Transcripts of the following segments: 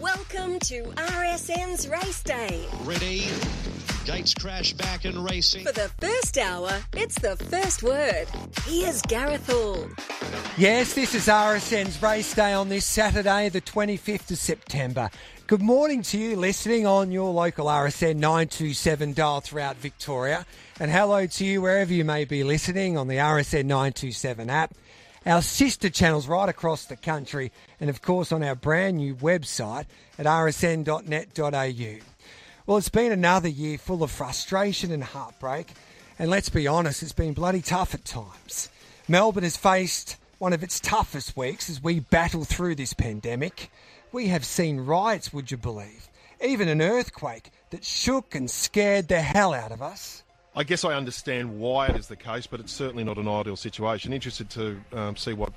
Welcome to RSN's Race Day. Ready? Gates crash back and racing. For the first hour, it's the first word. Here's Gareth Hall. Yes, this is RSN's Race Day on this Saturday, the 25th of September. Good morning to you listening on your local RSN 927 dial throughout Victoria. And hello to you wherever you may be listening on the RSN 927 app, our sister channels right across the country, and of course on our brand new website at rsn.net.au. Well, it's been another year full of frustration and heartbreak, and let's be honest, it's been bloody tough at times. Melbourne has faced one of its toughest weeks as we battle through this pandemic. We have seen riots, would you believe? Even an earthquake that shook and scared the hell out of us. I guess I understand why it is the case, but it's certainly not an ideal situation. Interested to see what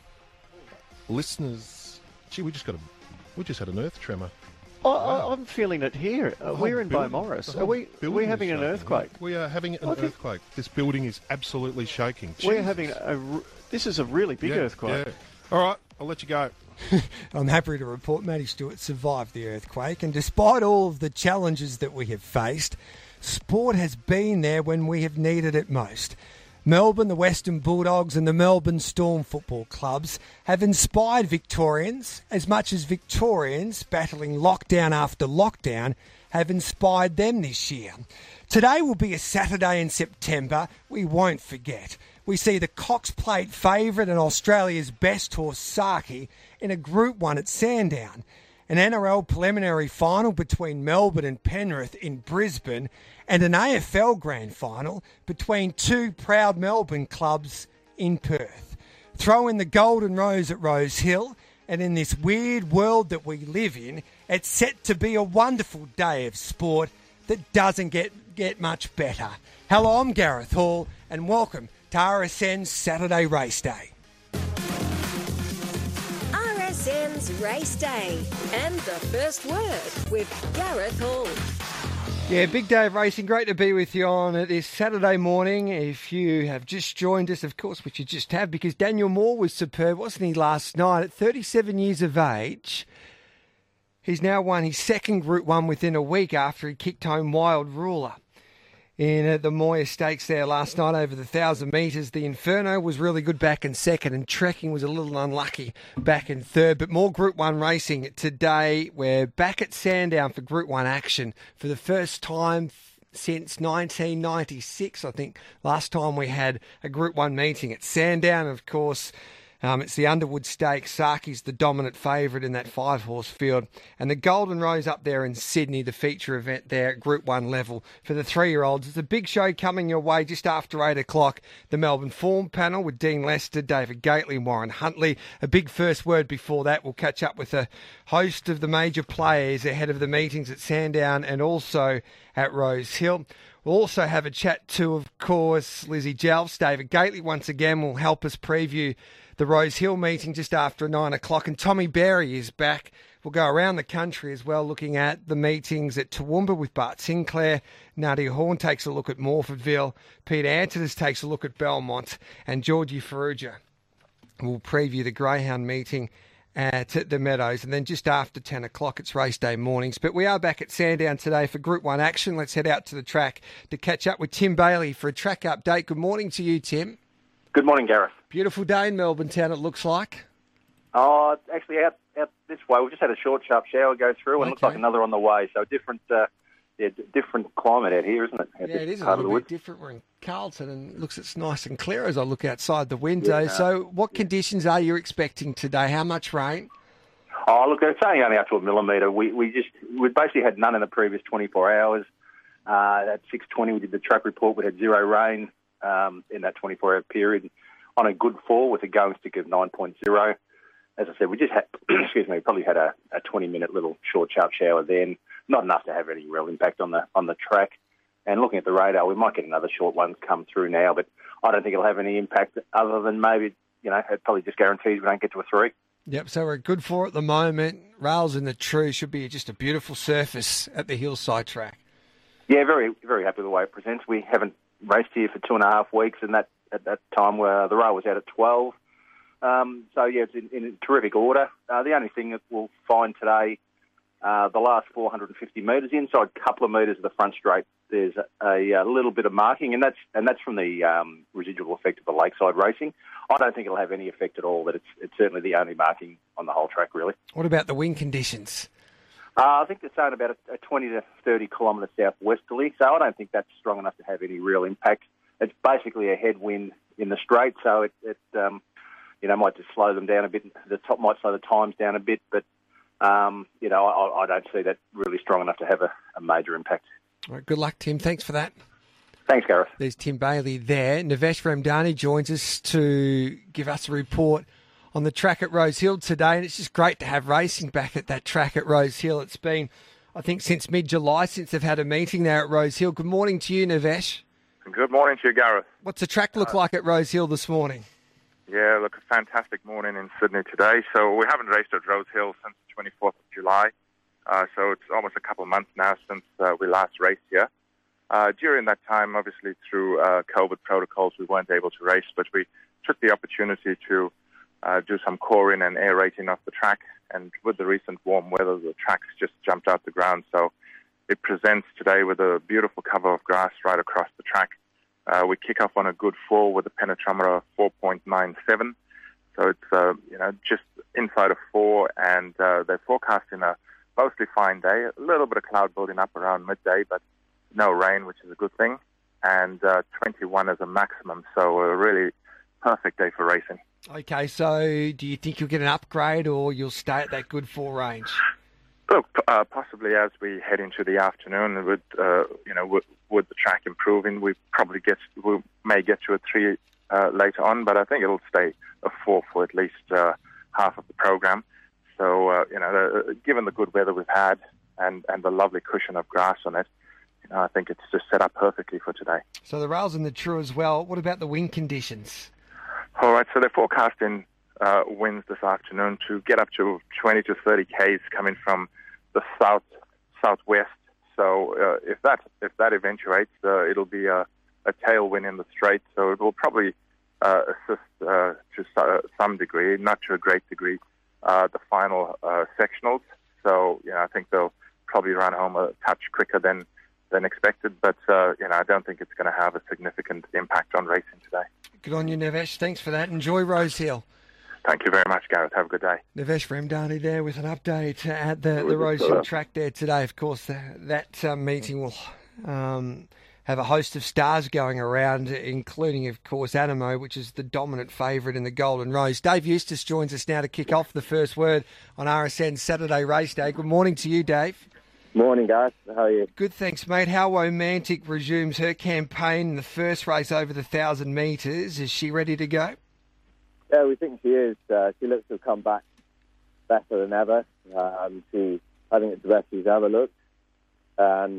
listeners... Gee, we just had an earth tremor. Wow. I'm feeling it here. We're in Beaumaris. Are we having an earthquake? We are having an earthquake. This building is absolutely shaking. We're having this is a really big earthquake. Yeah. All right, I'll let you go. I'm happy to report Matty Stewart survived the earthquake, and despite all of the challenges that we have faced, sport has been there when we have needed it most. Melbourne, the Western Bulldogs and the Melbourne Storm football clubs have inspired Victorians as much as Victorians, battling lockdown after lockdown, have inspired them this year. Today will be a Saturday in September we won't forget. We see the Cox Plate favourite and Australia's best horse, Saki, in a Group 1 at Sandown. An NRL preliminary final between Melbourne and Penrith in Brisbane, and an AFL grand final between two proud Melbourne clubs in Perth. Throw in the Golden Rose at Rose Hill, and in this weird world that we live in, it's set to be a wonderful day of sport that doesn't get much better. Hello, I'm Gareth Hall, and welcome to RSN's Saturday Race Day. RSN's Race Day and the first word with Gareth Hall. Yeah, big day of racing. Great to be with you on this Saturday morning. If you have just joined us, of course, which you just have, because Daniel Moore was superb, wasn't he, last night? At 37 years of age, he's now won his second Group 1 within a week after he kicked home Wild Ruler in the Moya Stakes there last night over the 1,000 metres. The Inferno was really good back in second, and Trekking was a little unlucky back in third. But more Group 1 racing today. We're back at Sandown for Group 1 action for the first time since 1996. I think last time we had a Group 1 meeting at Sandown. Of course, it's the Underwood Stakes. Saki's the dominant favourite in that 5-horse field. And the Golden Rose up there in Sydney, the feature event there at Group 1 level for the 3-year-olds. It's a big show coming your way just after 8 o'clock. The Melbourne Form panel with Dean Lester, David Gately, Warren Huntley. A big first word before that. We'll catch up with a host of the major players ahead of the meetings at Sandown and also at Rose Hill. We'll also have a chat to, of course, Lizzie Jelfs. David Gately once again will help us preview the Rose Hill meeting just after 9 o'clock. And Tommy Berry is back. We'll go around the country as well, looking at the meetings at Toowoomba with Bart Sinclair. Nadia Horn takes a look at Morfordville. Peter Antides takes a look at Belmont. And Georgie Ferrugia will preview the Greyhound meeting at the Meadows. And then just after 10 o'clock, it's race day mornings. But we are back at Sandown today for Group 1 action. Let's head out to the track to catch up with Tim Bailey for a track update. Good morning to you, Tim. Good morning, Gareth. Beautiful day in Melbourne town, it looks like. Oh, it's actually out this way. We just had a short, sharp shower go through, and looks like another on the way. So different climate out here, isn't it? Yeah, it is a little bit different. We're in Carlton, and it looks it's nice and clear as I look outside the window. Yeah, so what conditions are you expecting today? How much rain? Oh, look, it's only up to a millimetre. We basically had none in the previous 24 hours. At 6:20, we did the track report. We had zero rain in that 24-hour period. On a good fall with a going stick of 9.0. As I said, we just had, probably had a 20-minute little short, sharp shower then. Not enough to have any real impact on the track. And looking at the radar, we might get another short one come through now, but I don't think it'll have any impact other than maybe, it probably just guarantees we don't get to a 3. Yep, so we're at good 4 at the moment. Rails in the true should be just a beautiful surface at the hillside track. Yeah, very, very happy with the way it presents. We haven't raced here for 2.5 weeks, and at that time where the rail was out at 12. It's in terrific order. The only thing that we'll find today the last 450 metres, inside a couple of metres of the front straight, there's a little bit of marking, and that's from the residual effect of the lakeside racing. I don't think it'll have any effect at all, but it's certainly the only marking on the whole track, really. What about the wind conditions? I think they're saying about a 20 to 30 kilometre southwesterly, so I don't think that's strong enough to have any real impact. It's basically a headwind in the straight, so it might just slow them down a bit. The top might slow the times down a bit, but I don't see that really strong enough to have a major impact. All right, good luck, Tim. Thanks for that. Thanks, Gareth. There's Tim Bailey there. Nivesh Ramdani joins us to give us a report on the track at Rose Hill today, and it's just great to have racing back at that track at Rose Hill. It's been, I think, since mid-July since they've had a meeting there at Rose Hill. Good morning to you, Nivesh. Good morning to you, Gareth. What's the track look like at Rose Hill this morning? Yeah, look, a fantastic morning in Sydney today. So we haven't raced at Rose Hill since the 24th of July. So it's almost a couple of months now since we last raced here. During that time, obviously through COVID protocols, we weren't able to race, but we took the opportunity to do some coring and aerating off the track. And with the recent warm weather, the track's just jumped out the ground. So it presents today with a beautiful cover of grass right across the track. We kick off on a good 4 with a penetrometer of 4.97. So it's, just inside of 4, and they're forecasting a mostly fine day. A little bit of cloud building up around midday, but no rain, which is a good thing. And 21 is a maximum, so a really perfect day for racing. Okay, so do you think you'll get an upgrade or you'll stay at that good 4 range? Look, possibly as we head into the afternoon, with the track improving, we may get to a 3 later on, but I think it'll stay a 4 for at least half of the program. So given the good weather we've had and the lovely cushion of grass on it, I think it's just set up perfectly for today. So the rail's in the true as well. What about the wind conditions? All right, so they're forecasting winds this afternoon to get up to 20 to 30 k's coming from the southwest. So if that eventuates, it'll be a tailwind in the straight. So it will probably assist to some degree, not to a great degree, the final sectionals. So I think they'll probably run home a touch quicker than expected. But I don't think it's going to have a significant impact on racing today. Good on you, Nivesh. Thanks for that. Enjoy Rose Hill. Thank you very much, Gareth. Have a good day. Nivesh Ramdani there with an update at the Rose Hill track there today. Of course, that meeting will have a host of stars going around, including, of course, Anamoe, which is the dominant favourite in the Golden Rose. Dave Eustace joins us now to kick off the first word on RSN Saturday Race Day. Good morning to you, Dave. Morning, guys. How are you? Good, thanks, mate. How Romantic resumes her campaign in the first race over the 1,000 metres. Is she ready to go? Yeah, we think she is. She looks to have come back better than ever. I think it's the best she's ever looked. And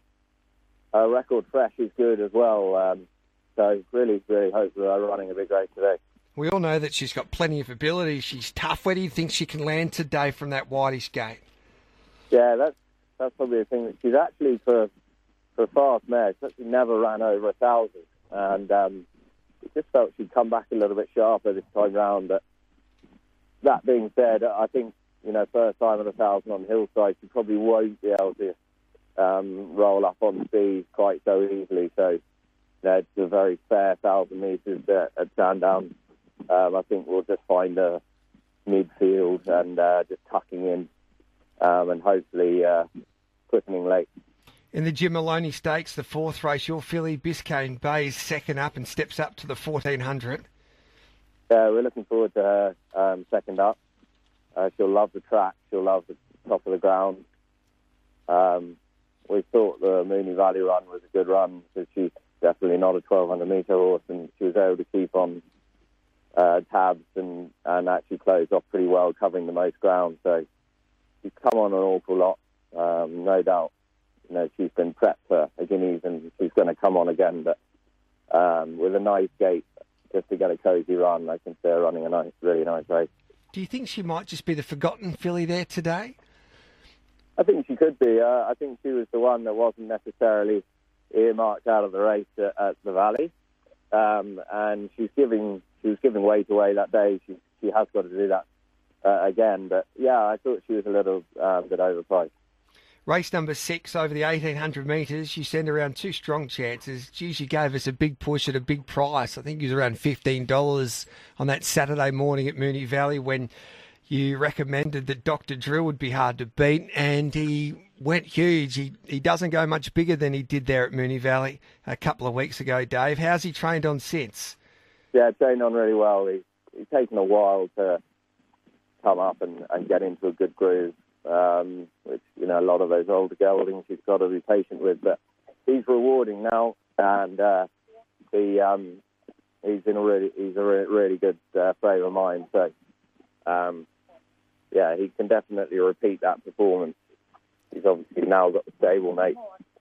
her record fresh is good as well. So really, really hope we are running a big race today. We all know that she's got plenty of ability. She's tough. Where do you think she can land today from that whitish gate? Yeah, that's probably the thing. That she's actually, for a fast mare, she's actually never ran over 1,000. And it just felt she'd come back a little bit sharper this time round. But that being said, I think, first time at 1,000 on the hillside, she probably won't be able to roll up on speed quite so easily. So it's a very fair 1,000 metres at Sandown. I think we'll just find a midfield and just tucking in and hopefully quickening late. In the Jim Maloney Stakes, the fourth race, your filly Biscayne Bay is second up and steps up to the 1,400. Yeah, we're looking forward to her second up. She'll love the track. She'll love the top of the ground. We thought the Moonee Valley run was a good run because she's definitely not a 1,200-metre horse, and she was able to keep on tabs and actually close off pretty well, covering the most ground. So she's come on an awful lot, no doubt. She's been prepped for a Guineas and she's going to come on again. But with a nice gate, just to get a cosy run, I can see her running a really nice race. Do you think she might just be the forgotten filly there today? I think she could be. I think she was the one that wasn't necessarily earmarked out of the race at the Valley. And she was giving weight away that day. She has got to do that again. But yeah, I thought she was a little bit overpriced. Race number 6 over the 1,800 metres. You sent around 2 strong chances. Geez, you gave us a big push at a big price. I think it was around $15 on that Saturday morning at Moonee Valley when you recommended that Dr. Drill would be hard to beat, and he went huge. He doesn't go much bigger than he did there at Moonee Valley a couple of weeks ago, Dave. How's he trained on since? Yeah, trained on really well. He's taken a while to come up and get into a good groove. Which, a lot of those older geldings you've got to be patient with, but he's rewarding now, and he's in a really good frame of mind. So, he can definitely repeat that performance. He's obviously now got the stablemate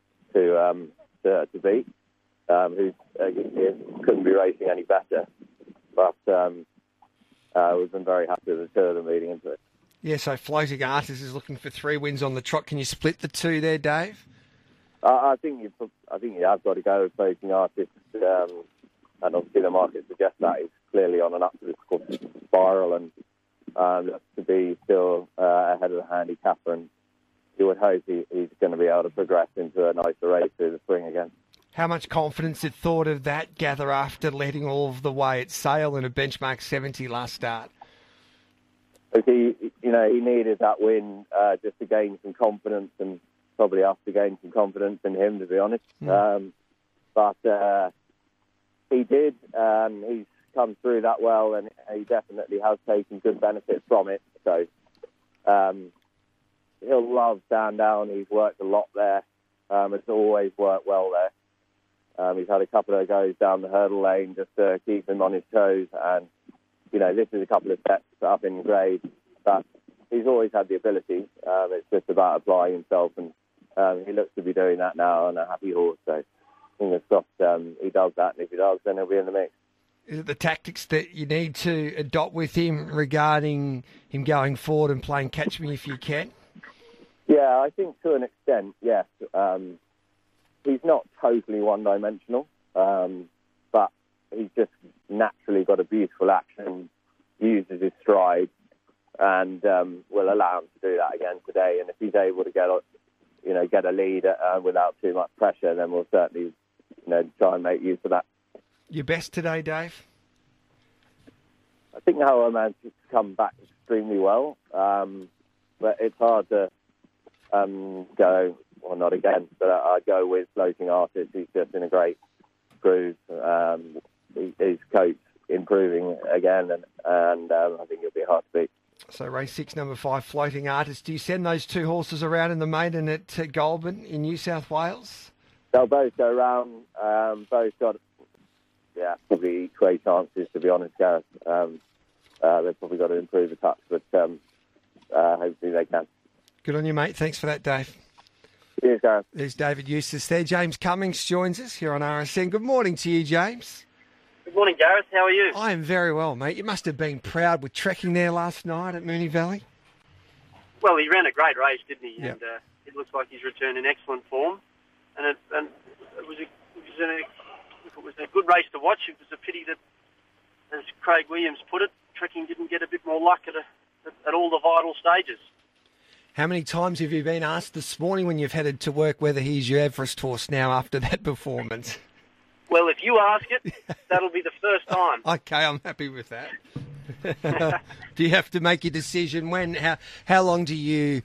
to beat, who couldn't be racing any better. But we've been very happy with the two of them leading into it. Yeah, so Floating Artist is looking for 3 wins on the trot. Can you split the 2 there, Dave? I think you have got to go with Floating Artist, and obviously the market suggests that he's clearly on an upward spiral and looks to be still ahead of the handicapper, and you would hope he's going to be able to progress into a nicer race through the spring again. How much confidence did Thought of That gather after letting all of the way at Sale in a benchmark 70 last start? He needed that win just to gain some confidence, and probably us to gain some confidence in him, to be honest. But he did. He's come through that well, and he definitely has taken good benefit from it. So he'll love Sandown. He's worked a lot there. It's always worked well there. He's had a couple of goes down the hurdle lane just to keep him on his toes, and this is a couple of steps up in grade, but he's always had the ability. It's just about applying himself, and he looks to be doing that now on a happy horse. So fingers crossed he does that, and if he does, then he'll be in the mix. Is it the tactics that you need to adopt with him regarding him going forward and playing catch me if you can? Yeah, I think to an extent, yes. He's not totally one-dimensional, but he's just naturally got a beautiful action, uses his stride, and will allow him to do that again today. And if he's able to get a lead without too much pressure, then we'll certainly try and make use of that. Your best today, Dave? I think How Man's just come back extremely well, but it's hard to go, well, not again, but I go with Floating Artist. He's just in a great groove. His coach improving again, and I think it'll be hard to beat. So race 6, number 5, Floating Artist. Do you send those 2 horses around in the maiden at Goulburn in New South Wales? They'll both go around. Both got, probably equal chances, to be honest, Gareth. They've probably got to improve a touch, but hopefully they can. Good on you, mate. Thanks for that, Dave. Cheers, Gareth. There's David Eustace there. James Cummings joins us here on RSN. Good morning to you, James. Good morning, Gareth. How are you? I am very well, mate. You must have been proud with trekking there last night at Moonee Valley. Well, he ran a great race, didn't he? Yep. And it looks like he's returned in excellent form. And it was a good race to watch. It was a pity that, as Craig Williams put it, trekking didn't get a bit more luck at all the vital stages. How many times have you been asked this morning when you've headed to work whether he's your Everest horse now after that performance? Well, if you ask it, that'll be the first time. Okay, I'm happy with that. Do you have to make your decision when? How long do you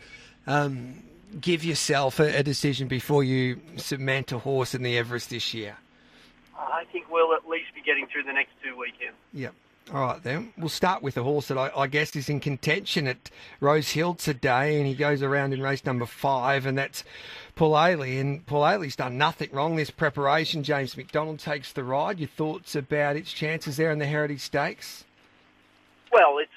give yourself a decision before you cement a horse in the Everest this year? I think we'll at least be getting through the next 2 weekends. Yep. All right, then. We'll start with a horse that I guess is in contention at Rose Hill today, and he goes around in race number 5, and that's Paul Ailey. And Paul Ailey's done nothing wrong this preparation. James McDonald takes the ride. Your thoughts about its chances there in the Heritage Stakes? Well, it's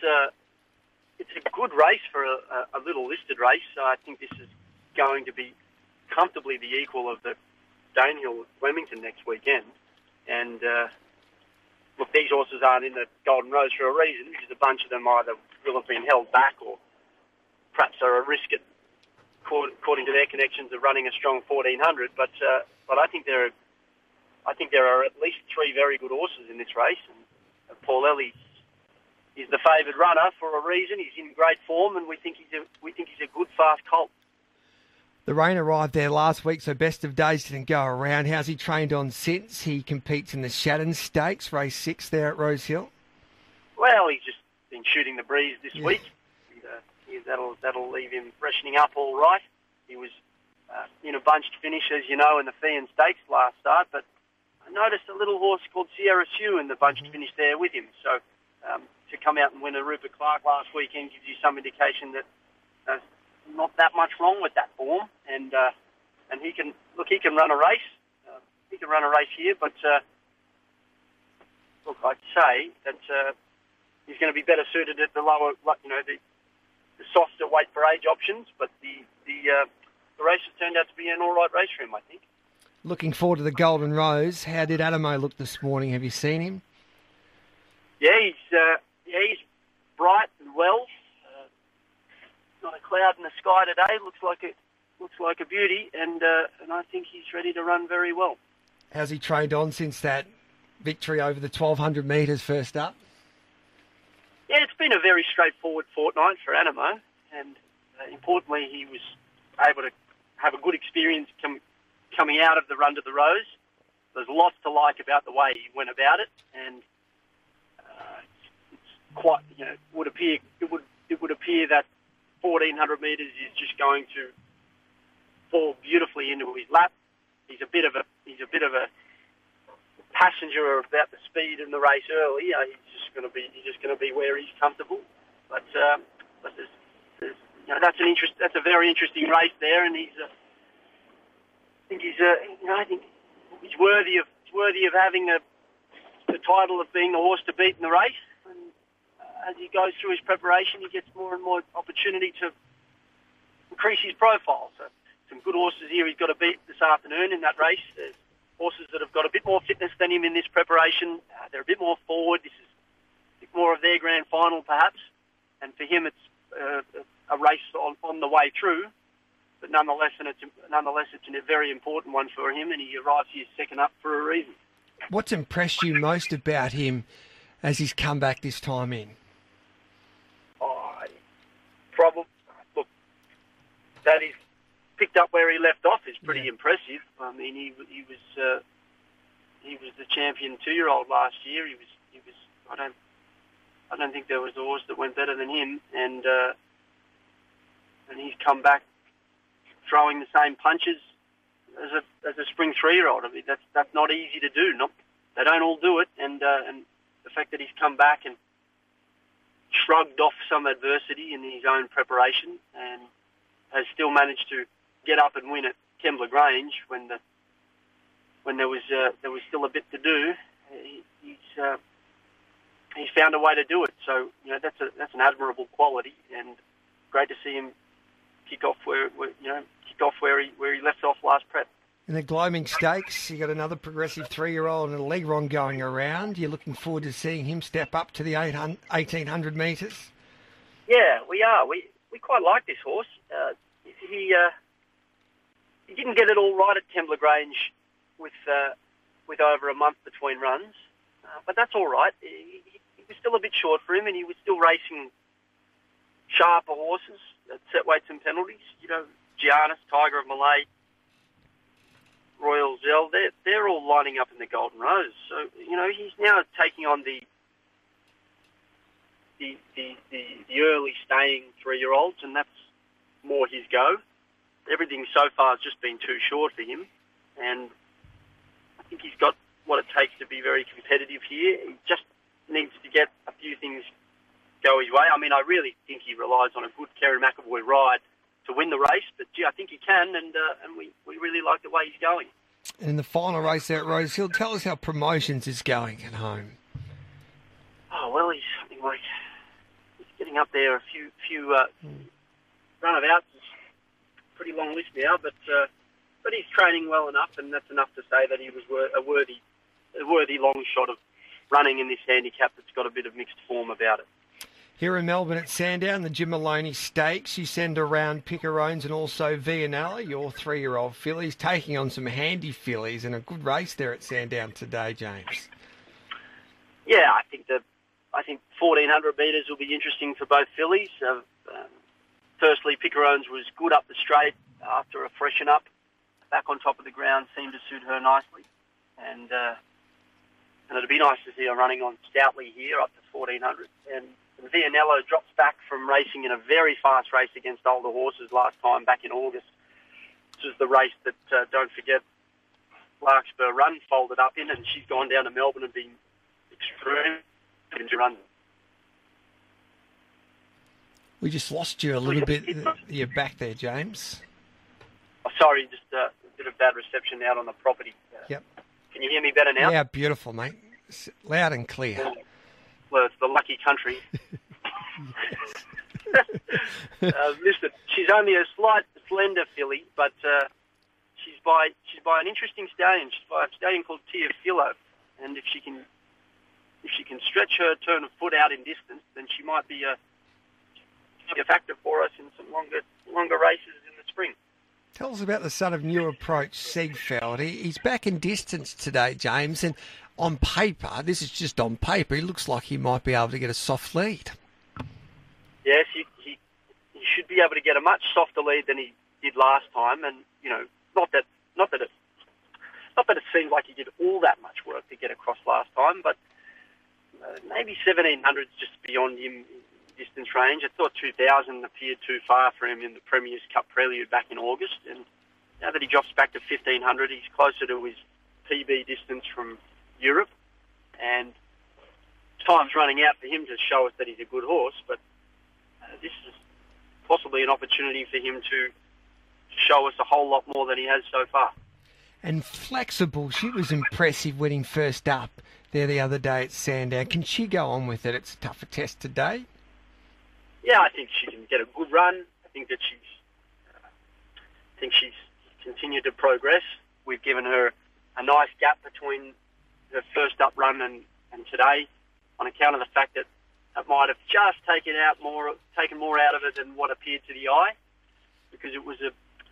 a good race for a little listed race. I think this is going to be comfortably the equal of the Danehill at Flemington next weekend. And look, these horses aren't in the Golden Rose for a reason, because a bunch of them either will have been held back or perhaps are a risk, according to their connections, of running a strong 1400. But I think there are at least 3 very good horses in this race, and Paul Ailey he's the favoured runner for a reason. He's in great form, and we think he's a good fast colt. The rain arrived there last week, so best of days didn't go around. How's he trained on since? He competes in the Shannon Stakes, race 6 there at Rosehill. Well, he's just been shooting the breeze this week. And, that'll leave him freshening up all right. He was in a bunched finish, as you know, in the Feehan Stakes last start, but I noticed a little horse called Sierra Sue in the bunched finish there with him. So to come out and win a Rupert Clark last weekend gives you some indication that there's not that much wrong with that form, and he can run a race. He can run a race here, but look, I'd say that he's going to be better suited at the lower, the softer weight for age options. But the race has turned out to be an all right race for him, I think. Looking forward to the Golden Rose. How did Adamo look this morning? Have you seen him? Yeah, he's bright and well. Not a cloud in the sky today. Looks like a beauty, and I think he's ready to run very well. How's he trained on since that victory over the 1,200 metres first up? Yeah, it's been a very straightforward fortnight for Adamo, and importantly, he was able to have a good experience coming out of the Run to the Rose. There's lots to like about the way he went about it, and it's quite, it would appear that 1,400 metres is just going to fall beautifully into his lap. He's a bit of a passenger about the speed in the race early. He's just going to be where he's comfortable. But that's a very interesting race there, and I think he's worthy of having the title of being the horse to beat in the race. And as he goes through his preparation, he gets more and more opportunity to increase his profile. So some good horses here he's got to beat this afternoon in that race. There's horses that have got a bit more fitness than him in this preparation. They're a bit more forward. This is a bit more of their grand final, perhaps. And for him, it's a race on the way through. But nonetheless, it's a very important one for him, and he arrives here second up for a reason. What's impressed you most about him as he's come back this time in? Look, that he's picked up where he left off is pretty impressive. I mean, he was the champion 2-year-old last year. He was. I don't think there was a horse that went better than him, and he's come back throwing the same punches as a spring 3-year-old. I mean, that's not easy to do. They don't all do it, and the fact that he's come back and shrugged off some adversity in his own preparation and has still managed to get up and win at Kembla Grange when there was still a bit to do. He's found a way to do it. So that's an admirable quality, and great to see him kick off where he left off last prep. In the Gloaming Stakes, you got another progressive 3-year-old and a Legron going around. You're looking forward to seeing him step up to the 1,800 metres? Yeah, we are. We quite like this horse. He didn't get it all right at Kembla Grange with over a month between runs, but that's all right. He was still a bit short for him, and he was still racing sharper horses at set weights and penalties. Giannis, Tiger of Malay, Royal Zell, they're all lining up in the Golden Rose. So, he's now taking on the early staying 3-year-olds, and that's more his go. Everything so far has just been too short for him, and I think he's got what it takes to be very competitive here. He just needs to get a few things go his way. I mean, I really think he relies on a good Kerry McAvoy ride to win the race, but I think he can, and we really like the way he's going. And in the final race there at Rosehill, tell us how Promotions is going at home. Oh, well, he's getting up there a few runabouts. Pretty long list now, but he's training well enough, and that's enough to say that he was a worthy long shot of running in this handicap that's got a bit of mixed form about it. Here in Melbourne at Sandown, the Jim Maloney Stakes, you send around Picarones and also Vianella, your 3-year-old fillies, taking on some handy fillies, and a good race there at Sandown today, James. Yeah, I think I think 1,400 metres will be interesting for both fillies. Firstly, Picarone's was good up the straight after a freshen up. Back on top of the ground seemed to suit her nicely. And it'd be nice to see her running on stoutly here up to 1,400. And Vianello drops back from racing in a very fast race against older horses last time back in August. This was the race that, don't forget, Larkspur Run folded up in, and she's gone down to Melbourne and been extreme to run. We just lost you a little bit. You're back there, James. Oh, sorry, just a bit of bad reception out on the property. Yep. Can you hear me better now? Yeah, beautiful, mate. Loud and clear. Well, it's the lucky country. Listen, she's only a slight, slender filly, but she's by an interesting stallion. She's by a stallion called Tia Philo, and if she can stretch her turn of foot out in distance, then she might be a factor for us in some longer races in the spring. Tell us about the son of New Approach, Siegfeld. He's back in distance today, James, and on paper, this is just on paper, he looks like he might be able to get a soft lead. Yes, he should be able to get a much softer lead than he did last time, and not that it seems like he did all that much work to get across last time, but maybe 1,700 is just beyond him distance range. I thought 2,000 appeared too far for him in the Premier's Cup Prelude back in August, and now that he drops back to 1,500, he's closer to his PB distance from Europe, and time's running out for him to show us that he's a good horse, but this is possibly an opportunity for him to show us a whole lot more than he has so far. And Flexible, she was impressive winning first up there the other day at Sandown. Can she go on with it? It's a tougher test today. Yeah, I think she can get a good run. I think she's continued to progress. We've given her a nice gap between her first up run and today, on account of the fact that it might have just taken more out of it than what appeared to the eye, because it was a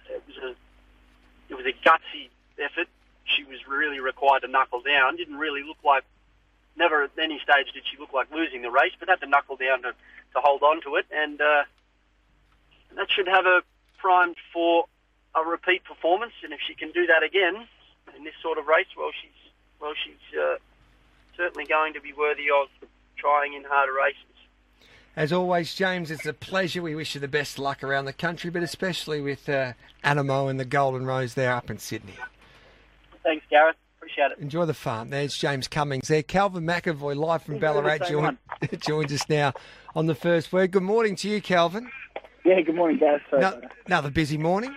gutsy effort. She was really required to knuckle down. Didn't really look like, never at any stage did she look like losing the race, but had to knuckle down to hold on to it, and that should have her primed for a repeat performance. And if she can do that again in this sort of race, she's certainly going to be worthy of trying in harder races. As always, James, it's a pleasure. We wish you the best luck around the country, but especially with Animo and the Golden Rose there up in Sydney. Thanks, Gareth. Appreciate it. Enjoy the farm. There's James Cummings there. Calvin McAvoy live from Ballarat joins us now on the first word. Good morning to you, Calvin. Yeah, good morning, Gareth. Another busy morning.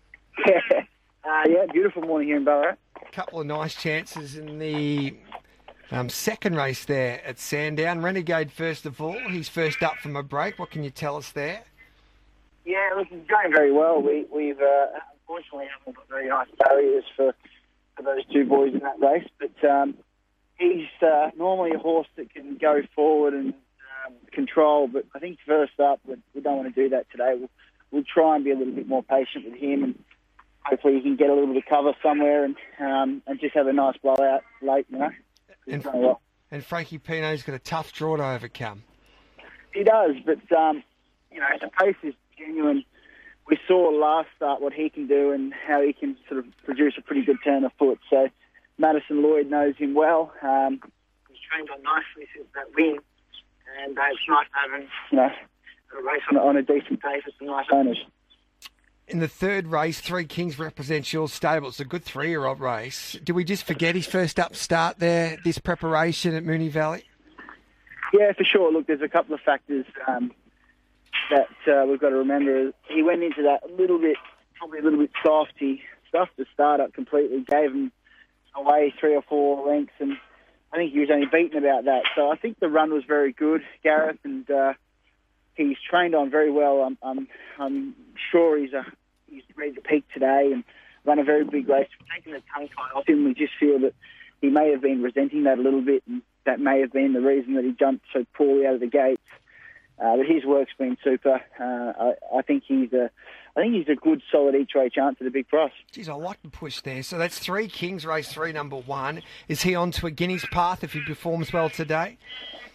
Yeah, beautiful morning here in Ballarat. A couple of nice chances in the second race there at Sandown. Renegade first of all. He's first up from a break. What can you tell us there? Yeah, look, he's going very well. We've unfortunately haven't got very nice barriers for those two boys in that race, but he's normally a horse that can go forward and control, but I think first up, we don't want to do that today. We'll try and be a little bit more patient with him, and hopefully he can get a little bit of cover somewhere and just have a nice blowout late, And Frankie Pino's got a tough draw to overcome. He does, but the pace is genuine. We saw last start what he can do and how he can sort of produce a pretty good turn of foot. So Madison Lloyd knows him well. He's trained on nicely since that win, and it's nice having a race on a decent pace with some nice owners. In the third race, Three Kings represents your stable. It's a good 3-year-old race. Do we just forget his first up start there, this preparation at Moonee Valley? Yeah, for sure. Look, there's a couple of factors that we've got to remember. He went into that probably a little bit soft. He stuffed the start up completely, gave him away 3 or 4 lengths, and I think he was only beaten about that. So I think the run was very good, Gareth, and he's trained on very well. I'm sure he's ready to peak today and run a very big race. Taking the tongue tie off him, we just feel that he may have been resenting that a little bit, and that may have been the reason that he jumped so poorly out of the gates. But his work's been super. I think he's a good, solid each-way chance at a big price. Geez, I like the push there. So that's Three Kings, race 3, number 1. Is he on to a Guinea's path if he performs well today?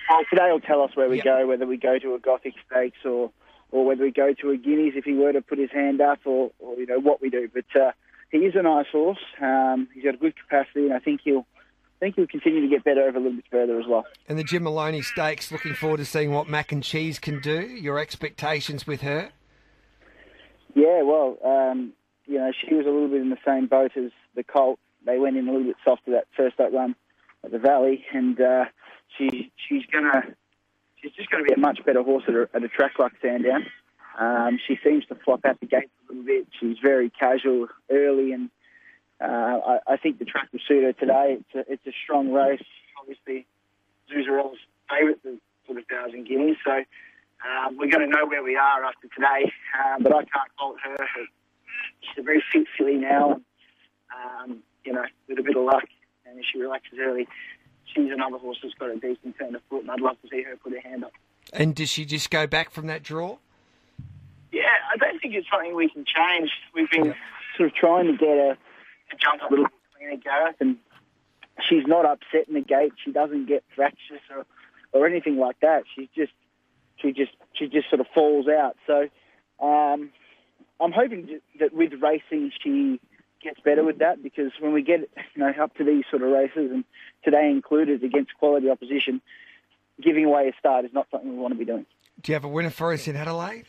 Well, today will tell us where we go, whether we go to a Gothic Stakes or whether we go to a Guineas if he were to put his hand up, or what we do. But he is a nice horse. He's got a good capacity, and I think he'll continue to get better over a little bit further as well. And the Jim Maloney Stakes, looking forward to seeing what Mac and Cheese can do. Your expectations with her? Yeah, well, she was a little bit in the same boat as the Colt. They went in a little bit softer that first up run at the Valley, and she's just going to be a much better horse at a track like Sandown. She seems to flop out the gates a little bit. She's very casual early, and I think the track will suit her today. It's a strong race. Obviously, Zuzarella's favourite, the sort of 1,000 guineas. So we're going to know where we are after today. But I can't fault her. She's a very fit filly now. With a bit of luck, and if she relaxes early, she's another horse that's got a decent turn of foot, and I'd love to see her put her hand up. And does she just go back from that draw? Yeah, I don't think it's something we can change. We've been sort of trying to get her to jump a little bit cleaner, Gareth, and she's not upset in the gate. She doesn't get fractious or anything like that. She just sort of falls out. So I'm hoping that with racing she gets better with that, because when we get up to these sort of races, and today included against quality opposition, giving away a start is not something we want to be doing. Do you have a winner for us in Adelaide?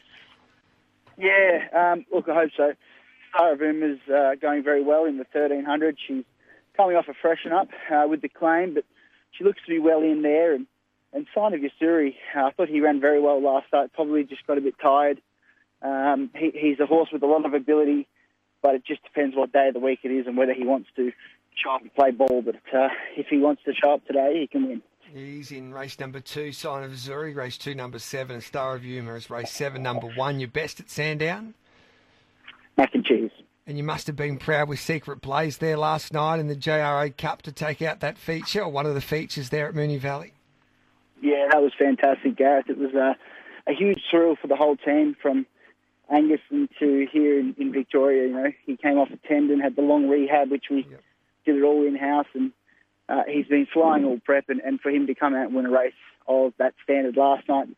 Yeah, look, I hope so. Star of Boom is going very well in the 1300. She's coming off a freshen up with the claim, but she looks to be well in there. And Sign of Yasuri, I thought he ran very well last start, probably just got a bit tired. He's a horse with a lot of ability, but it just depends what day of the week it is and whether he wants to show up and play ball. But if he wants to show up today, he can win. He's in race number 2, Sign of Zuri, race 2, number 7, and Star of Yuma is race 7, number 1. Your best at Sandown? Mac and Cheese. And you must have been proud with Secret Blaze there last night in the JRA Cup to take out that feature, or one of the features there at Moonee Valley. Yeah, that was fantastic, Gareth. It was a huge thrill for the whole team, from Angus to here in Victoria. He came off a tendon, had the long rehab, which we did it all in-house, and he's been flying all prep, and for him to come out and win a race of that standard last night,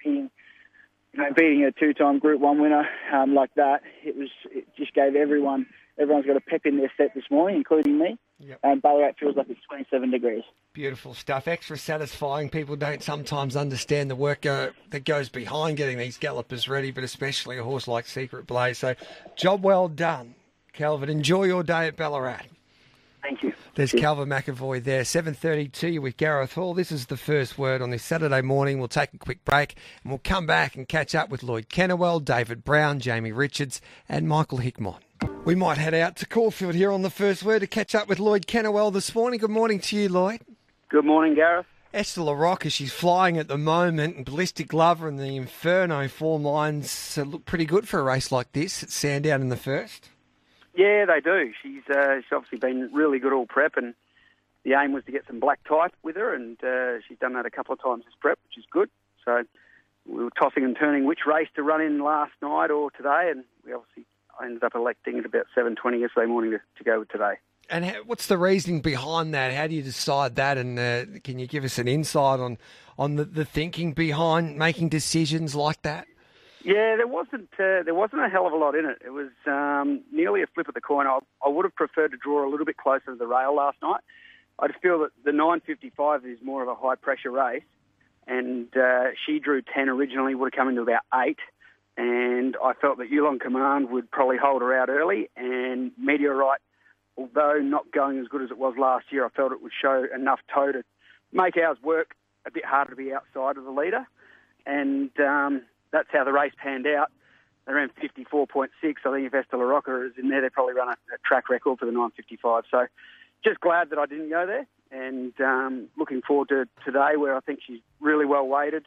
beating a 2-time Group 1 winner like that, it just gave everyone's got a pep in their step this morning, including me. And Ballarat feels like it's 27 degrees. Beautiful stuff. Extra satisfying. People don't sometimes understand the work that goes behind getting these gallopers ready, but especially a horse like Secret Blaze. So, job well done, Calvin. Enjoy your day at Ballarat. Thank you. There's Calvin McAvoy there. 7:32 with Gareth Hall. This is the first word on this Saturday morning. We'll take a quick break and we'll come back and catch up with Lloyd Kennewell, David Brown, Jamie Richards and Michael Hickmott. We might head out to Caulfield here on the first word to catch up with Lloyd Kennewell this morning. Good morning to you, Lloyd. Good morning, Gareth. Esther LaRocca, she's flying at the moment, and Ballistic Lover and the Inferno form lines look pretty good for a race like this at Sandown in the first. Yeah, they do. She's obviously been really good all prep, and the aim was to get some black type with her, and she's done that a couple of times this prep, which is good. So we were tossing and turning which race to run in last night or today, and I ended up electing at about 7:20 yesterday morning to go with today. And what's the reasoning behind that? How do you decide that? And can you give us an insight on the thinking behind making decisions like that? Yeah, there wasn't a hell of a lot in it. It was nearly a flip of the coin. I would have preferred to draw a little bit closer to the rail last night. I feel that the 9:55 is more of a high pressure race, and she drew 10 originally, would have come into about 8. And I felt that Yulon Command would probably hold her out early, and Meteorite, although not going as good as it was last year, I felt it would show enough toe to make ours work a bit harder to be outside of the leader. And that's how the race panned out. They ran 54.6. I think if Esther LaRocca is in there, they probably run a track record for the 9:55. So just glad that I didn't go there, and looking forward to today, where I think she's really well weighted.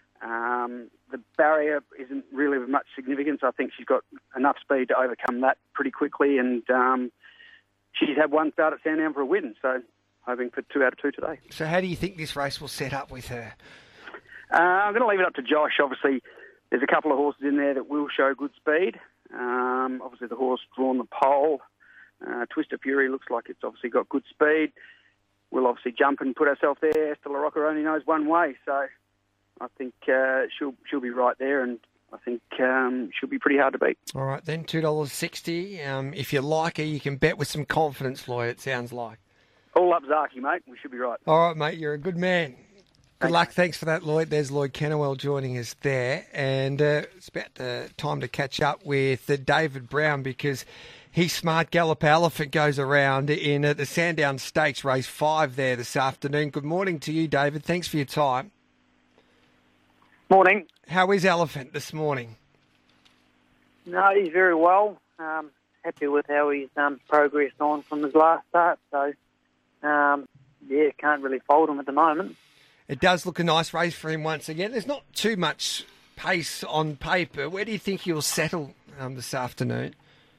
The barrier isn't really of much significance. I think she's got enough speed to overcome that pretty quickly, and she's had one start at Sandown for a win, so hoping for 2 out of 2 today. So how do you think this race will set up with her? I'm going to leave it up to Josh. Obviously, there's a couple of horses in there that will show good speed. Obviously, the horse drawn the pole, Twister Fury, looks like it's obviously got good speed. We'll obviously jump and put ourselves there. Esther LaRocca only knows one way, so I think she'll be right there, and I think she'll be pretty hard to beat. All right, then, $2.60. If you like her, you can bet with some confidence, Lloyd, it sounds like. All up Zaki, mate. We should be right. All right, mate, you're a good man. Good luck. Thanks for that, Lloyd. There's Lloyd Kennewell joining us there. And it's about time to catch up with David Brown because his Smart Galloper Elephant goes around in the Sandown Stakes race 5 there this afternoon. Good morning to you, David. Thanks for your time. Morning. How is Elephant this morning? No, he's very well. Happy with how he's progressed on from his last start. So, can't really fault him at the moment. It does look a nice race for him once again. There's not too much pace on paper. Where do you think he'll settle this afternoon?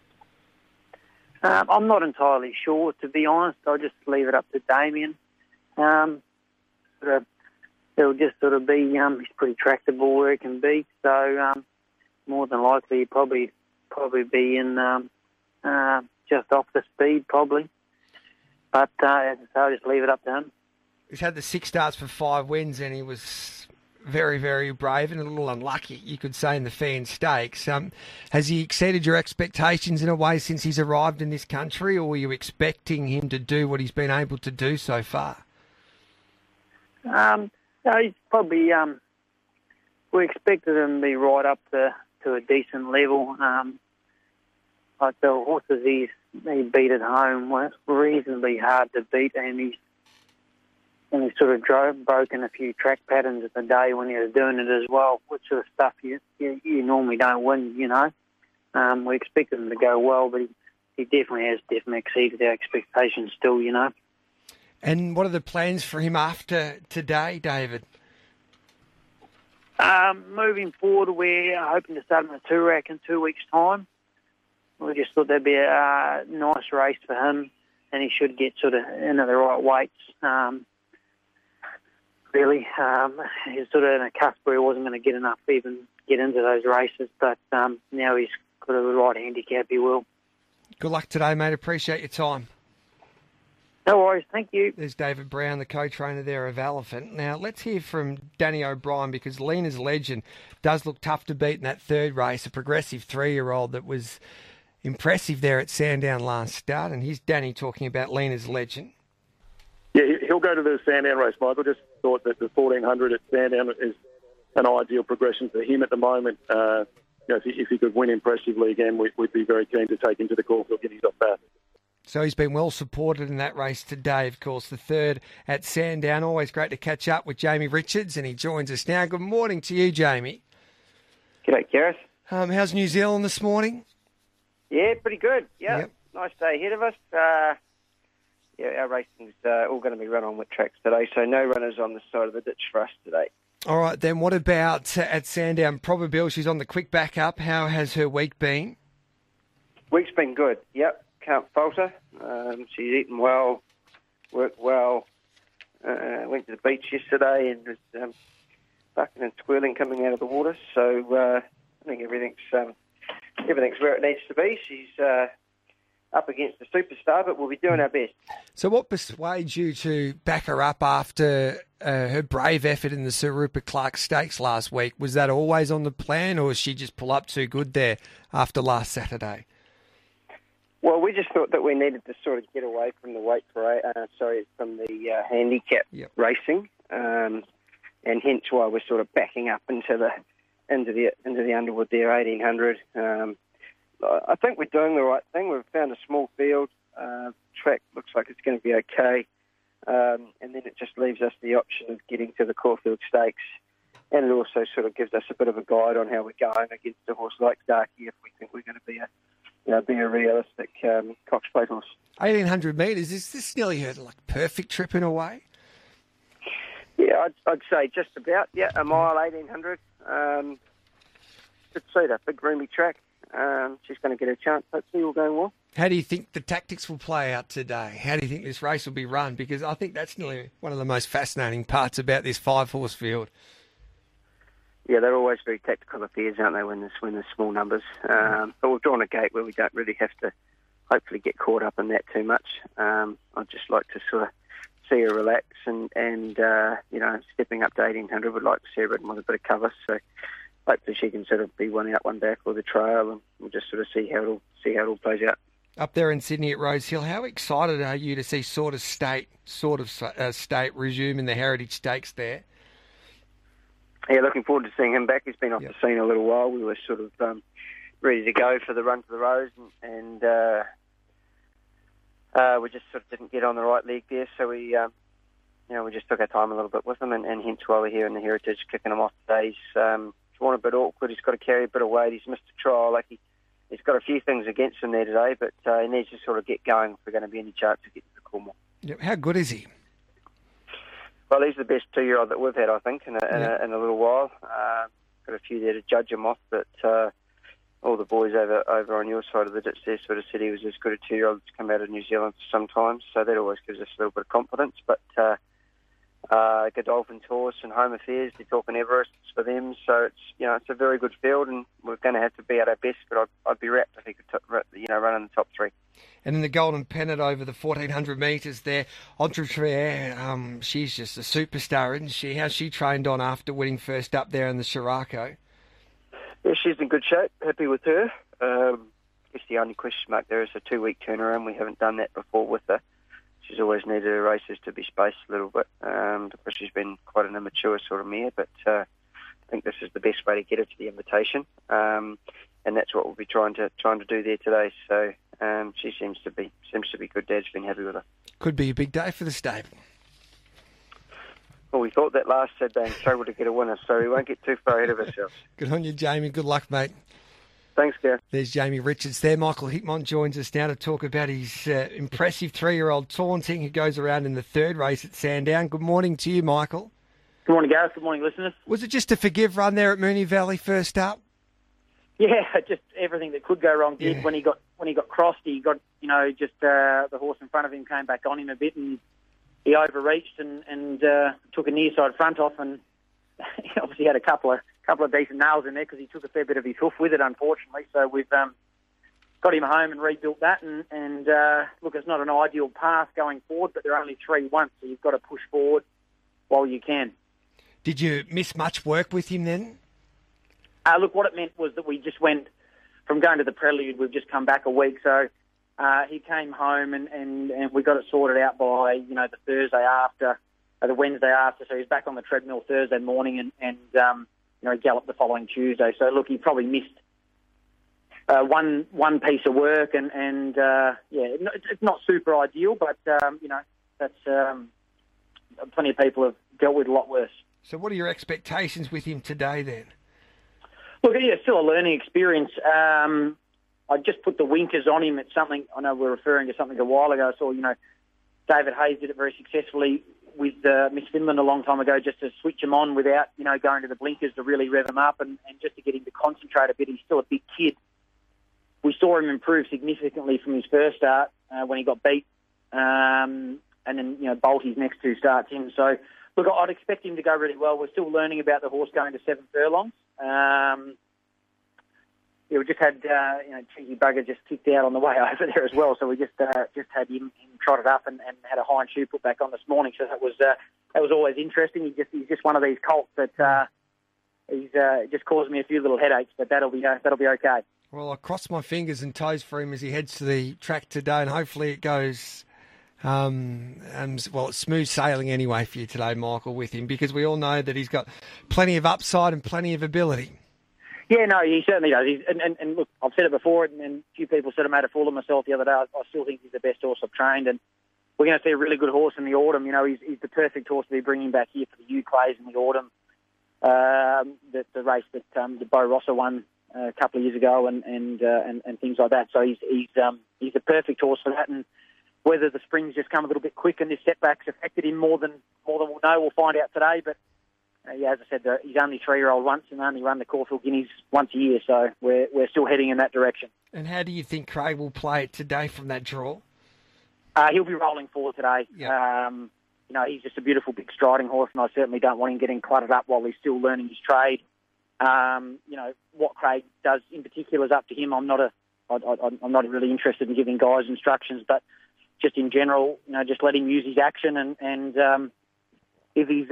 I'm not entirely sure, to be honest. I'll just leave it up to Damien. It'll just sort of be, he's pretty tractable where he can be. So more than likely he'll probably be in just off the speed, probably. But I'll just leave it up to him. He's had the 6 starts for 5 wins, and he was very, very brave and a little unlucky, you could say, in the Fan Stakes. Has he exceeded your expectations in a way since he's arrived in this country, or were you expecting him to do what he's been able to do so far? No, he's probably... we expected him to be right up to a decent level. Like the horses he beat at home were reasonably hard to beat, and he sort of broken a few track patterns at the day when he was doing it as well, which sort of stuff you normally don't win, you know. We expected him to go well, but he definitely has exceeded our expectations still, you know. And what are the plans for him after today, David? Moving forward, we're hoping to start him a 2-rack in 2 weeks' time. We just thought that'd be a nice race for him, and he should get sort of into the right weights. Really, he's sort of in a cusp where he wasn't going to get enough to even get into those races, but now he's got a right handicap, he will. Good luck today, mate. Appreciate your time. No worries, thank you. There's David Brown, the co-trainer there of Elephant. Now, let's hear from Danny O'Brien, because Lena's Legend does look tough to beat in that third race, a progressive 3-year-old that was impressive there at Sandown last start. And here's Danny talking about Lena's Legend. Yeah, he'll go to the Sandown race, Michael. Just thought that the 1400 at Sandown is an ideal progression for him at the moment. If he could win impressively again, we'd be very keen to take him to the Caulfield Guineas off that. So he's been well supported in that race today, of course, the third at Sandown. Always great to catch up with Jamie Richards, and he joins us now. Good morning to you, Jamie. G'day, Gareth. How's New Zealand this morning? Yeah, pretty good. Yep. Nice day ahead of us. Our racing's all going to be run on wet tracks today, so no runners on the side of the ditch for us today. All right, then what about at Sandown? Probability, she's on the quick backup. How has her week been? Week's been good, yep. Can't falter. She's eaten well, worked well. Went to the beach yesterday and was bucking and squealing coming out of the water. So I think everything's where it needs to be. She's up against the superstar, but we'll be doing our best. So what persuades you to back her up after her brave effort in the Sir Rupert Clarke Stakes last week? Was that always on the plan, or did she just pull up too good there after last Saturday? Well, we just thought that we needed to sort of get away from the from the handicap racing, and hence why we're sort of backing up into the Underwood there, 1800. I think we're doing the right thing. We've found a small field. Track looks like it's going to be okay, and then it just leaves us the option of getting to the Caulfield Stakes, and it also sort of gives us a bit of a guide on how we're going against a horse like Darky if we think we're going to be a realistic Cox Plate horse. 1,800 metres, is this nearly her perfect trip in a way? Yeah, I'd say just about. Yeah, a mile, 1,800. Good suit, a big roomy track. She's going to get a chance. Hopefully all going well. How do you think the tactics will play out today? How do you think this race will be run? Because I think that's nearly one of the most fascinating parts about this 5-horse field. Yeah, they're always very tactical affairs, aren't they, when there's small numbers. But we've drawn a gate where we don't really have to hopefully get caught up in that too much. I'd just like to sort of see her relax and stepping up to 1800. Would like to see her ridden with a bit of cover. So hopefully she can sort of be one out, one back with the trail, and we'll just sort of see how it all plays out. Up there in Sydney at Rosehill, how excited are you to see Sort of State resume in the Heritage Stakes there? Yeah, looking forward to seeing him back. He's been off the scene a little while. We were sort of ready to go for the run to the Rose, and we just sort of didn't get on the right leg there. So we just took our time a little bit with him, and hence why we're here in the Heritage kicking him off today. He's drawn a bit awkward. He's got to carry a bit of weight. He's missed a trial. He's got a few things against him there today, but he needs to sort of get going if we're going to be any chance to get to the Cornwall. Yep. How good is he? Well, he's the best 2-year-old that we've had, I think, in a little while. Got a few there to judge him off, but all the boys over on your side of the ditch there sort of said he was as good a 2-year-old to come out of New Zealand sometimes, so that always gives us a little bit of confidence. But Godolphin's horse and Home Affairs, they're talking Everest for them, so it's a very good field, and we're going to have to be at our best. But I'd be rapt if he could run in the top 3. And in the Golden Pennant over the 1,400 metres there, Entrepreneur, she's just a superstar, isn't she? How's she trained on after winning first up there in the Sirocco? Yeah, she's in good shape. Happy with her. I guess the only question mark there is a 2-week turnaround. We haven't done that before with her. She's always needed her races to be spaced a little bit because she's been quite an immature sort of mare. But I think this is the best way to get her to the invitation, and that's what we'll be trying to do there today. So she seems to be good. Dad's been happy with her. Could be a big day for the stable. Well, we thought that last Saturday and struggled to get a winner, so we won't get too far ahead of ourselves. Good on you, Jamie. Good luck, mate. Thanks, Gareth. There's Jamie Richards there. Michael Hickmott joins us now to talk about his impressive 3-year-old Taunting, who goes around in the 3rd race at Sandown. Good morning to you, Michael. Good morning, Gareth. Good morning, listeners. Was it just a forgive run there at Moonee Valley first up? Yeah, just everything that could go wrong did. Yeah. When he got crossed, he got the horse in front of him came back on him a bit, and he overreached and took a near side front off, and he obviously had a couple of decent nails in there because he took a fair bit of his hoof with it, unfortunately. So we've got him home and rebuilt that, and look, it's not an ideal path going forward, but they're only 3 once, so you've got to push forward while you can. Did you miss much work with him then? Look, what it meant was that we just went from going to the Prelude. We've just come back a week, so he came home and we got it sorted out by the Thursday after, or the Wednesday after. So he's back on the treadmill Thursday morning and galloped the following Tuesday. So look, he probably missed one piece of work, and it's not super ideal, but that's plenty of people have dealt with a lot worse. So what are your expectations with him today then? Look, yeah, still a learning experience. I just put the winkers on him. It's something, I know we're referring to something a while ago. I saw, David Hayes did it very successfully with Miss Finland a long time ago, just to switch him on without, going to the blinkers to really rev him up and just to get him to concentrate a bit. He's still a big kid. We saw him improve significantly from his first start when he got beat, and then, bolt his next 2 starts in. So, look, I'd expect him to go really well. We're still learning about the horse going to 7 furlongs. We just had, Cheeky Bugger just kicked out on the way over there as well. So we just had him trotted up and had a hind shoe put back on this morning. So that was always interesting. He's just one of these colts that he's just caused me a few little headaches, but that'll be okay. Well, I cross my fingers and toes for him as he heads to the track today, and hopefully it goes. It's smooth sailing anyway for you today, Michael, with him, because we all know that he's got plenty of upside and plenty of ability. Yeah, no, he certainly does. And look, I've said it before, and a few people said I made a fool of myself the other day. I still think he's the best horse I've trained, and we're going to see a really good horse in the autumn. He's the perfect horse to be bringing back here for the U Clays in the autumn. The race that the Bo Rossa won a couple of years ago, and things like that. So he's the perfect horse for that. And whether the springs just come a little bit quick and this setback's affected him more than we'll know, we'll find out today. But as I said, he's only 3-year-old once and only run the Caulfield Guineas once a year, so we're still heading in that direction. And how do you think Craig will play it today from that draw? He'll be rolling forward today. Yep. He's just a beautiful big striding horse, and I certainly don't want him getting cluttered up while he's still learning his trade. What Craig does in particular is up to him. I'm not really interested in giving guys instructions, but just in general, just let him use his action, and if he's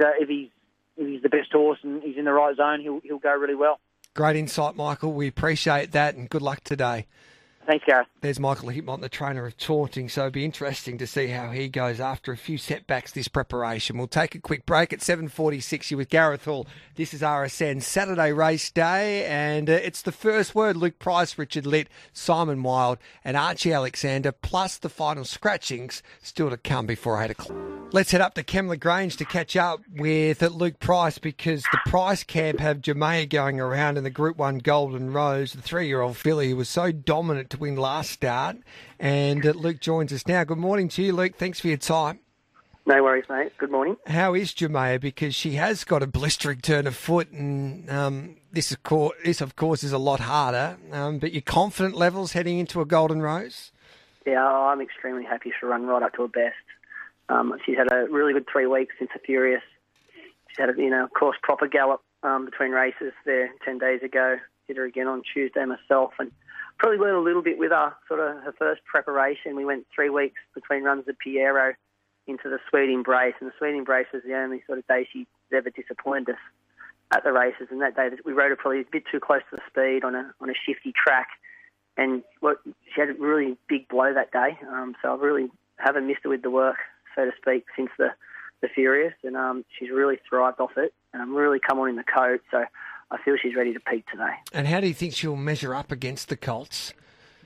the best horse and he's in the right zone, he'll go really well. Great insight, Michael. We appreciate that, and good luck today. Thanks, Gareth. There's Michael Hipmont, the trainer of Taunting, so it'll be interesting to see how he goes after a few setbacks this preparation. We'll take a quick break at 7:46. You're with Gareth Hall. This is RSN Saturday race day, and it's the first word. Luke Price, Richard Litt, Simon Wild and Archie Alexander, plus the final scratchings still to come before 8 o'clock. Let's head up to Kembla Grange to catch up with Luke Price, because the Price camp have Jamea going around in the Group 1 Golden Rose, the 3-year-old filly who was so dominant to win last start. And Luke joins us now. Good morning to you, Luke. Thanks for your time. No worries, mate. Good morning. How is Jamea? Because she has got a blistering turn of foot, and this, of course, is a lot harder. But your confident levels heading into a Golden Rose? Yeah, I'm extremely happy she'll run right up to her best. She's had a really good 3 weeks since the Furious. She's had a, of course, proper gallop between races there 10 days ago. Did her again on Tuesday myself, and probably learned a little bit with her first preparation. We went 3 weeks between runs of Piero into the Sweet Embrace, and the Sweet Embrace was the only sort of day she's ever disappointed us at the races. And that day we rode her probably a bit too close to the speed on a shifty track, and she had a really big blow that day. So I really haven't missed her with the work, so to speak, since the Furious, and she's really thrived off it, and really come on in the coat. So I feel she's ready to peak today. And how do you think she'll measure up against the Colts?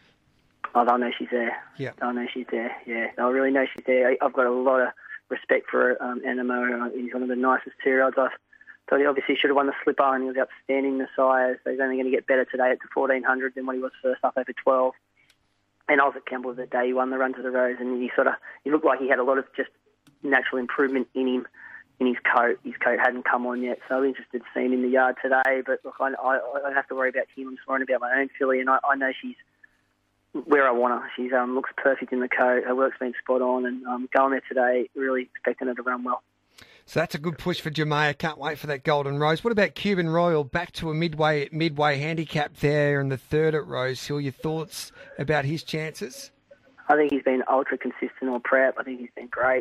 Oh, they'll know she's there. Yeah. They'll know she's there, yeah. They'll really know she's there. I've got a lot of respect for Animo. He's one of the nicest two-year-olds. I thought he obviously should have won the Slipper, and he was outstanding in the sires, so he's only going to get better today at the 1400 than what he was first up over 12. And I was at Kembla the day he won the Run to the Rose, and he looked like he had a lot of just natural improvement in him, in his coat. His coat hadn't come on yet, so I'm interested to see him in the yard today. But look, I don't have to worry about him. I'm just worrying about my own filly, and I know she's where I want her. She looks perfect in the coat. Her work's been spot on, and going there today, really expecting her to run well. So that's a good push for Jamea. Can't wait for that Golden Rose. What about Cuban Royal? Back to a midway handicap there in the third at Rose Hill. Your thoughts about his chances? I think he's been ultra consistent all prep. I think he's been great.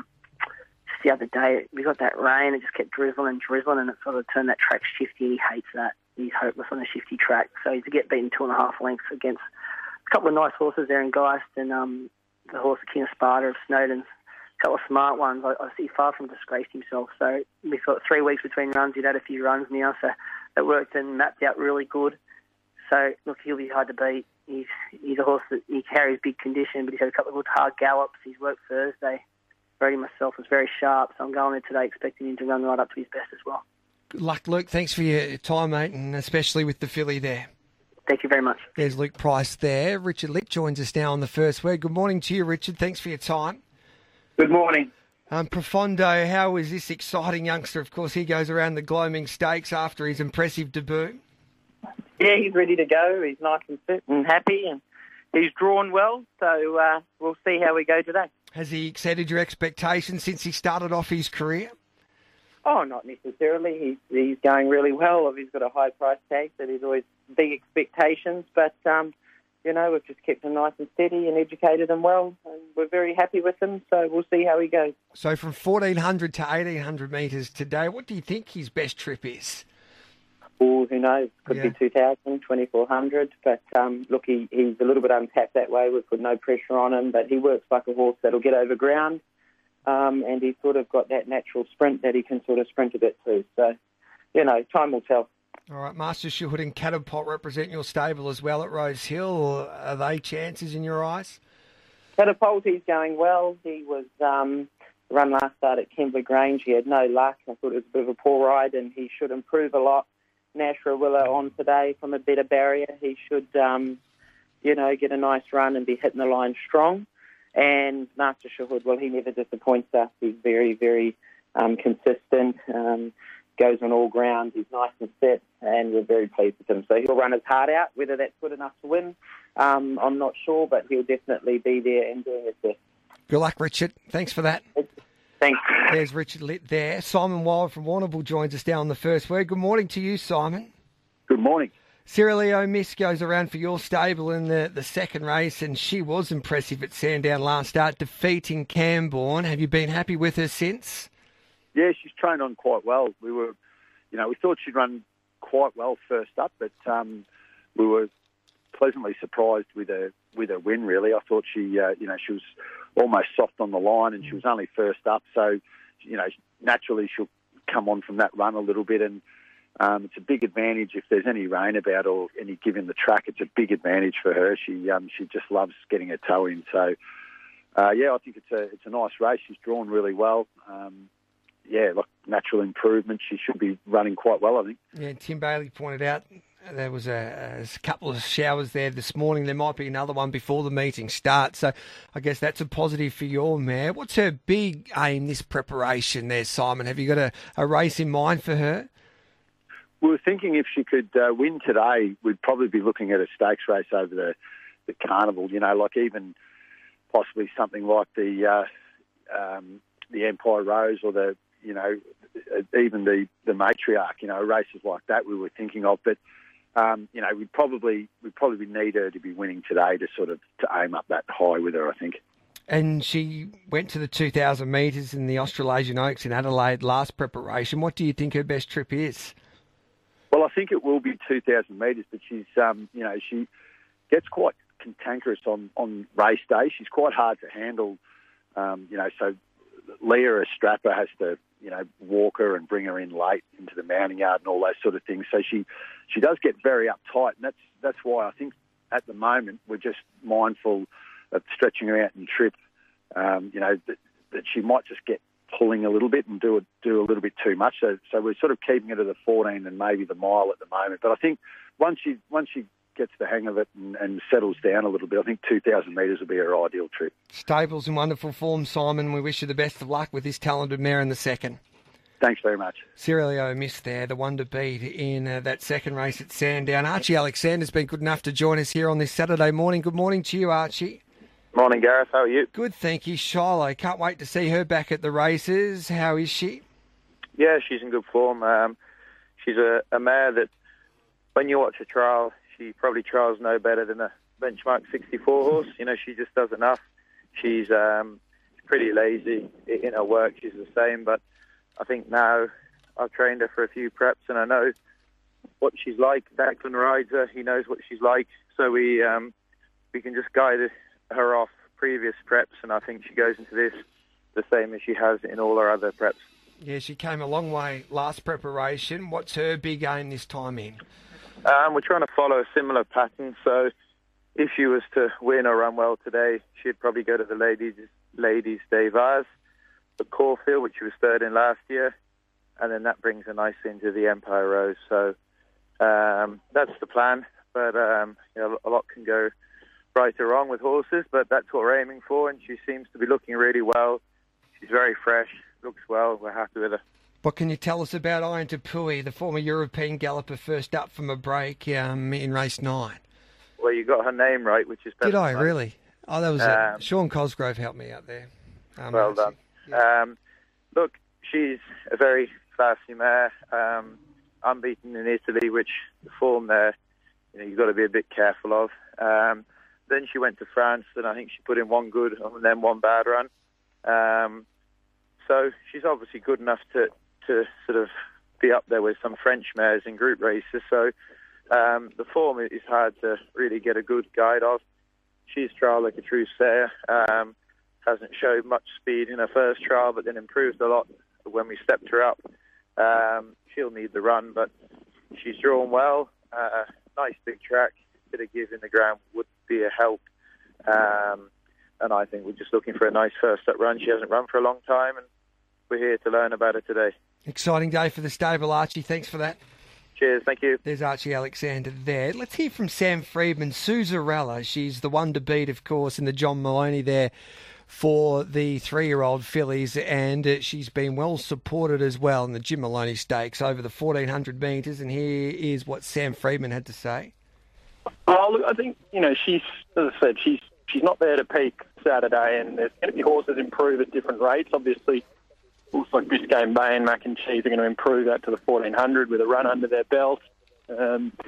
Just the other day, we got that rain. It just kept drizzling, and it sort of turned that track shifty. He hates that. He's hopeless on a shifty track. So to get beaten 2.5 lengths against a couple of nice horses there in Geist, and the horse King of Sparta of Snowden's, a couple of smart ones. I see far from disgraced himself. So we thought 3 weeks between runs. He'd had a few runs now, so it worked and mapped out really good. So look, he'll be hard to beat. He's a horse that he carries big condition, but he's had a couple of good hard gallops. He's worked Thursday. Brady myself was very sharp, so I'm going there today expecting him to run right up to his best as well. Good luck, Luke. Thanks for your time, mate, and especially with the filly there. Thank you very much. There's Luke Price there. Richard Litt joins us now on the first word. Good morning to you, Richard. Thanks for your time. Good morning. Profondo, how is this exciting youngster? Of course, he goes around the Gloaming Stakes after his impressive debut. Yeah, he's ready to go. He's nice and fit and happy, and he's drawn well, so we'll see how we go today. Has he exceeded your expectations since he started off his career? Oh, not necessarily. He's going really well. He's got a high price tag, so there's always big expectations, but we've just kept him nice and steady and educated him well, and we're very happy with him, so we'll see how he goes. So from 1,400 to 1,800 metres today, what do you think his best trip is? Oh, who knows? Could be 2,000, 2,400, but look, he's a little bit untapped that way. We've put no pressure on him, but he works like a horse that'll get over ground, and he's sort of got that natural sprint that he can sort of sprint a bit too. So, time will tell. All right, Master Shoot and Catapult represent your stable as well at Rose Hill. Are they chances in your eyes? Catapult, he's going well. He was run last start at Kembla Grange. He had no luck. I thought it was a bit of a poor ride, and he should improve a lot. Nash Rawilla on today from a better barrier. He should, get a nice run and be hitting the line strong. And Master Shahud, well, he never disappoints us. He's very, very consistent. Goes on all ground. He's nice and set, and we're very pleased with him. So he'll run his heart out. Whether that's good enough to win, I'm not sure, but he'll definitely be there and doing his best. Good luck, Richard. Thanks for that. Thanks. There's Richard Litt there. Simon Wild from Warrnambool joins us down on the first word. Good morning to you, Simon. Good morning. Cirilio Miss goes around for your stable in the second race, and she was impressive at Sandown last start, defeating Camborne. Have you been happy with her since? Yeah, she's trained on quite well. We thought she'd run quite well first up, but we were pleasantly surprised with her win. Really, I thought she was almost soft on the line, and she was only first up, so naturally she'll come on from that run a little bit, and it's a big advantage if there's any rain about or any given the track. It's a big advantage for her. She just loves getting her toe in. So I think it's a nice race. She's drawn really well. Natural improvement. She should be running quite well, I think. Yeah, Tim Bailey pointed out there was a couple of showers there this morning. There might be another one before the meeting starts. So I guess that's a positive for your mare. What's her big aim this preparation there, Simon? Have you got a race in mind for her? We were thinking if she could win today, we'd probably be looking at a stakes race over the carnival, like even possibly something like the Empire Rose or even the Matriarch, races like that we were thinking of. But, we'd probably need her to be winning today to aim up that high with her, I think. And she went to the 2,000 metres in the Australasian Oaks in Adelaide last preparation. What do you think her best trip is? Well, I think it will be 2,000 metres, but she's, she gets quite cantankerous on race day. She's quite hard to handle, so Leah, a strapper, has to, walk her and bring her in late into the mounting yard and all those sort of things. So she does get very uptight, and that's why I think at the moment we're just mindful of stretching her out and trip, that she might just get pulling a little bit and do a little bit too much. So we're sort of keeping it at the 14 and maybe the mile at the moment. But I think once she gets the hang of it and settles down a little bit, I think 2,000 metres will be her ideal trip. Stable's in wonderful form, Simon. We wish you the best of luck with this talented mare in the second. Thanks very much. Cirilio Miss there, the one to beat in that second race at Sandown. Archie Alexander's been good enough to join us here on this Saturday morning. Good morning to you, Archie. Morning, Gareth. How are you? Good, thank you. Shiloh, can't wait to see her back at the races. How is she? Yeah, she's in good form. She's a mare that, when you watch a trial, she probably trials no better than a benchmark 64 horse. She just does enough. She's pretty lazy in her work. She's the same, but I think now I've trained her for a few preps and I know what she's like. Declan rides her. He knows what she's like. So we can just guide her off previous preps, and I think she goes into this the same as she has in all her other preps. Yeah, she came a long way last preparation. What's her big aim this time in? We're trying to follow a similar pattern. So if she was to win or run well today, she'd probably go to the Ladies Des Vars, the Caulfield, which she was third in last year, and then that brings her nicely into the Empire Rose. So that's the plan. But a lot can go right or wrong with horses, but that's what we're aiming for, and she seems to be looking really well. She's very fresh, looks well. We're happy with her. What can you tell us about Iron Tepui, the former European galloper, first up from a break in race 9? Well, you got her name right, which is... Did I, really? Oh, that was Sean Cosgrove helped me out there. Well done. Yeah. Look, she's a very classy mare, unbeaten in Italy, which the form there, you've got to be a bit careful of. Then she went to France, and I think she put in one good and then one bad run. So she's obviously good enough to sort of be up there with some French mares in group races. So the form is hard to really get a good guide of. She's trial like a true stayer. Hasn't showed much speed in her first trial, but then improved a lot when we stepped her up. She'll need the run, but she's drawn well. Nice big track. Bit of give in the ground would be a help. And I think we're just looking for a nice first up run. She hasn't run for a long time, and we're here to learn about her today. Exciting day for the stable, Archie. Thanks for that. Cheers, thank you. There's Archie Alexander there. Let's hear from Sam Freedman. Suzarella, she's the one to beat, of course, in the John Maloney there for the 3-year-old fillies, and she's been well supported as well in the Jim Maloney Stakes over the 1,400 metres. And here is what Sam Freedman had to say. Oh, look, I think, she's, as I said, she's not there to peak Saturday, and there's going to be horses improve at different rates. Obviously, looks like Biscayne Bay and Mac and Cheese are going to improve that to the 1,400 with a run under their belt.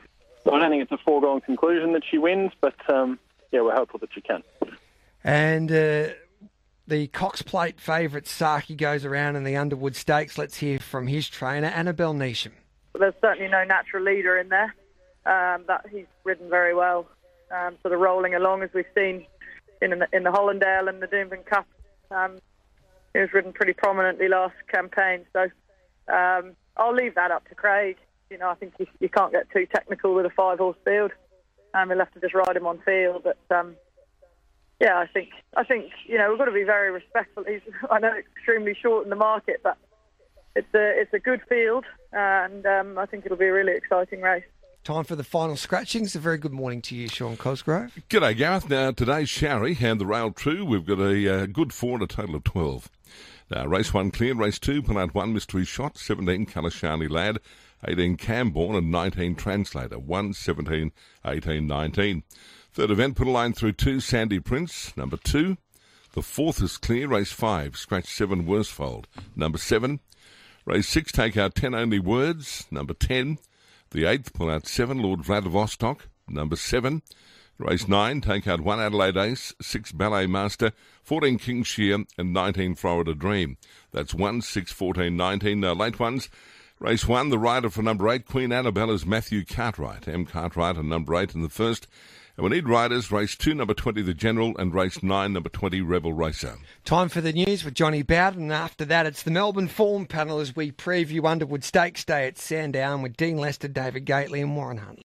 I don't think it's a foregone conclusion that she wins, but we're hopeful that she can. And the Cox Plate favourite Saki goes around in the Underwood Stakes. Let's hear from his trainer, Annabelle Neesham. There's certainly no natural leader in there. That he's ridden very well, sort of rolling along as we've seen in the Hollandale and the Doomben Cup. He was ridden pretty prominently last campaign, so I'll leave that up to Craig. I think you can't get too technical with a 5-horse field. We'll have to just ride him on field, but I think we've got to be very respectful. I know it's extremely short in the market, but it's a good field, and I think it'll be a really exciting race. Time for the final scratchings. A very good morning to you, Sean Cosgrove. G'day, Gareth. Now, today's showery and the rail true. We've got a good 4 and a total of 12. Now, race 1 clear, race 2, pull out 1 Mystery Shot, 17 Kalashani Lad, 18 Camborne and 19 Translator, 1, 17, 18, 19. Third event, put a line through 2, Sandy Prince, number 2. The 4th is clear, race 5, scratch 7, Worsfold, number 7. Race 6, take out 10 Only Words, number 10. The 8th, pull out 7, Lord Vladivostok, number 7. Race 9, take out 1 Adelaide Ace, 6 Ballet Master, 14 Kingshire and 19 Florida Dream. That's 1, 6, 14, 19. Late ones. Race 1, the rider for number 8, Queen Annabella's Matthew Cartwright. M. Cartwright and number 8 in the first. And we need riders, race 2, number 20, The General, and race 9, number 20, Rebel Racer. Time for the news with Johnny Bowden, and after that it's the Melbourne Form panel as we preview Underwood Stakes Day at Sandown with Dean Lester, David Gately and Warren Hunt.